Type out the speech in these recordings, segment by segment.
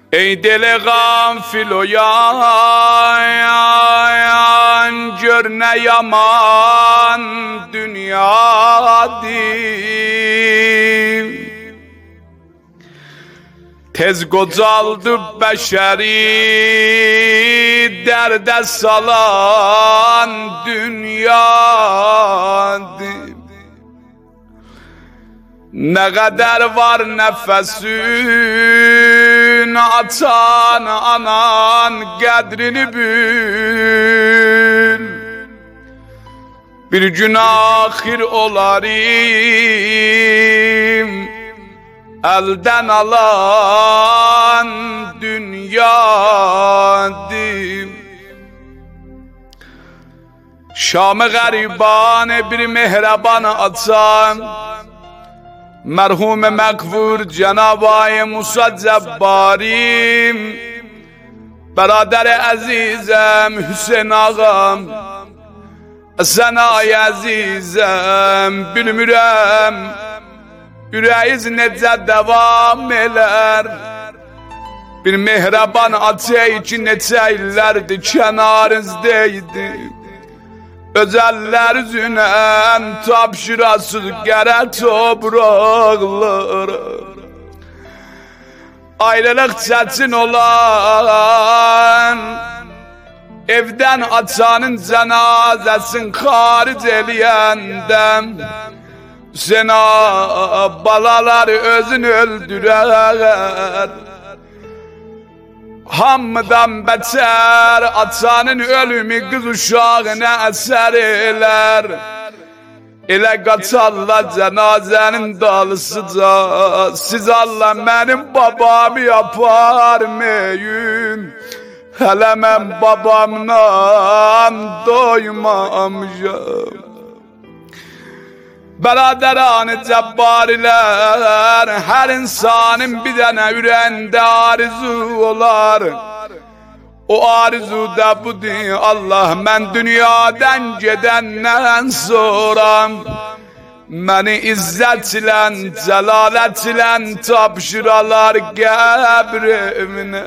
Ey deli gafil uyan, gör ne yaman dünyadır. Tez qocaldı bəşəri dərdə salan dünyadır. Ne kadar var nefesin atan anan kadrini bil. Bir gün ahir olarım elden alan dünyadır. Şam-ı gariban bir mehraban atan merhum mekfur Cenab-ı Musa Cebbarim, berader azizem Hüseyin ağam, Senay azizem bilmirəm yüreğiz necə devam eler. Bir mehraban ata için neçə illərdir kənarınızdaydı. Özeller üzünen tapşırasız gere topraklara. Ayrılık çetin olan evden atanın cenazesin haric eləyəndə Sena balalar özünü öldürer. Hamdan beter atanın ölümü kız uşağına eser eyler. Elə qaçarlar cenazenin dalısıca, siz Allah benim babamı yaparmayın. Hele mən babamla doymamışam. Beraderan cebbariler, her insanın bir tane yüreğinde arzu olar. O arzu da budur, Allah mən dünyadan gedenden sonra beni izzetle, celaletle tapşıralar qəbrimine.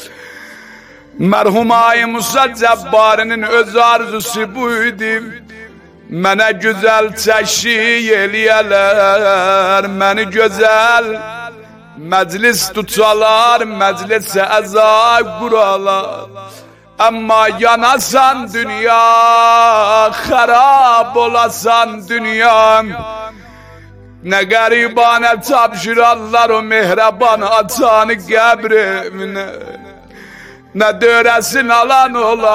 Merhum-i Musa Cebbarinin öz arzusu buydu. Mənə gözəl təşri eləyələr, məni gözəl məclis tutalar, məclisə əza quralar. Amma yanasan dünya, xarab olasan dünya, nə qəribanə tapşırarlar o mehraban atanı qəbrimine. Ne döresin alan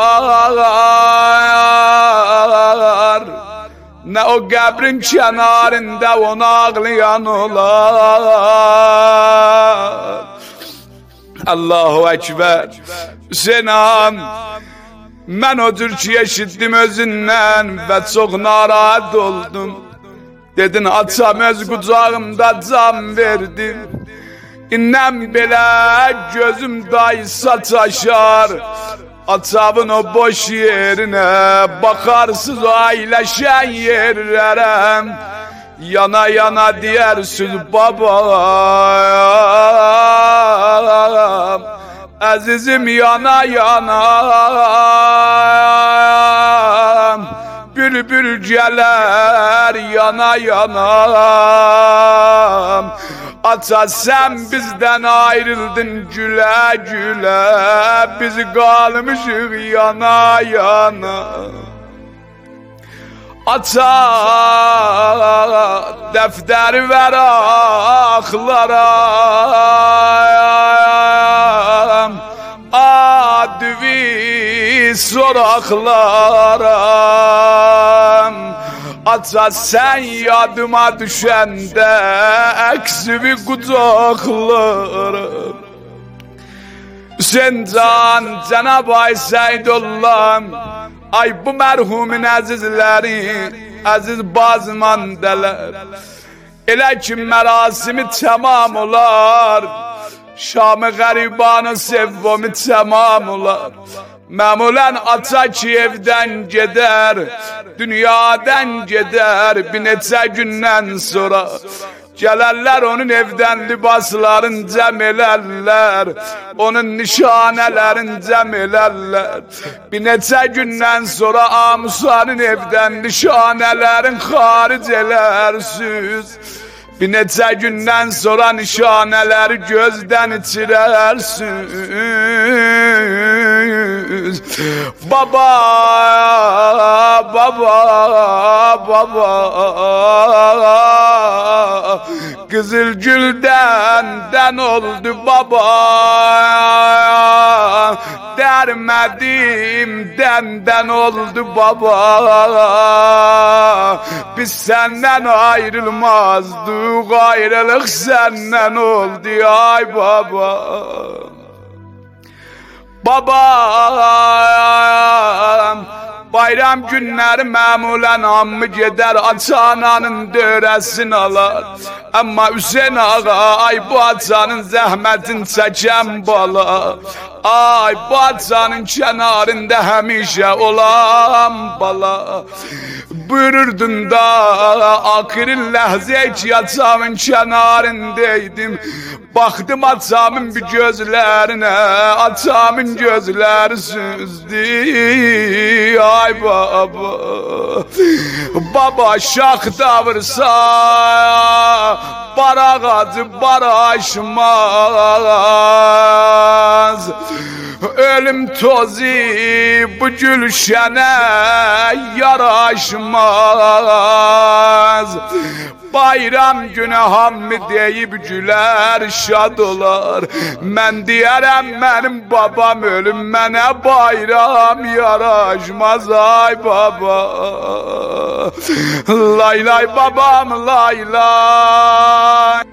olar, ne o qəbrin kenarında onu ağlayan olar. Allahu Ekber. Hüseyin'am, mən o cür ki eşitdim özündən ve çok narahat oldum. Dedin atam öz kucağımda can verdim. İnnem bile gözüm daysa taşar. Atamın o boş yerine bakarsız aileşen yerlere. Yana yana diyersiniz babam, azizim yana yana. Bülbül geler yana yana. Ata sen bizden ayrıldın güle güle, biz kalmışız yana yana. Ata defter ver aklara, advi soraklara. Ata sen yadıma düşende eksimi kucaklarım. Hüseyin can, Cenab-ı Seyyidullah, ay bu merhumin azizleri, aziz bazmandeler. Elə ki merasimi tamam olar, Şam-ı garibanı sevvimi tamam olar. Məmulən ata ki evdən gedər, dünyadan gedər bir neçə gündən sonra. Gələrlər onun evdən libasların cəm elərlər, onun nişanələrin cəm elərlər. Bir neçə gündən sonra Musanın evdən nişanələrin xaric elərsiniz. Bir neçə gündən sonra nişanələri gözdən içirərsiniz. Baba, baba, baba, Kızıl gülden oldu baba, dermedim denden oldu baba. Biz senden ayrılmazdık, ayrılık senden oldu ay baba. Babam, bayram günləri məmulən ammı gedər açananın dörəsini alar. Amma Hüseyin ağa, ay bu açanın zəhmətin çəkən bala, ay bu açanın kənarında həmişə olan bala. Buyururdun da akırın ləhzə ki açamın kənarındaydım. Baxdım açamın bir gözlərinə, açamın gözləri süzdü. Ay baba, baba şax davırsa bar ağacı bar aşmaz. Ölüm tozu bu gülşənə yaraşmaz. Bayram günü hamı deyib gülər şad olar. Mən deyərəm mənim babam ölüm mənə bayram yaraşmaz ay baba. Lay lay babam lay lay.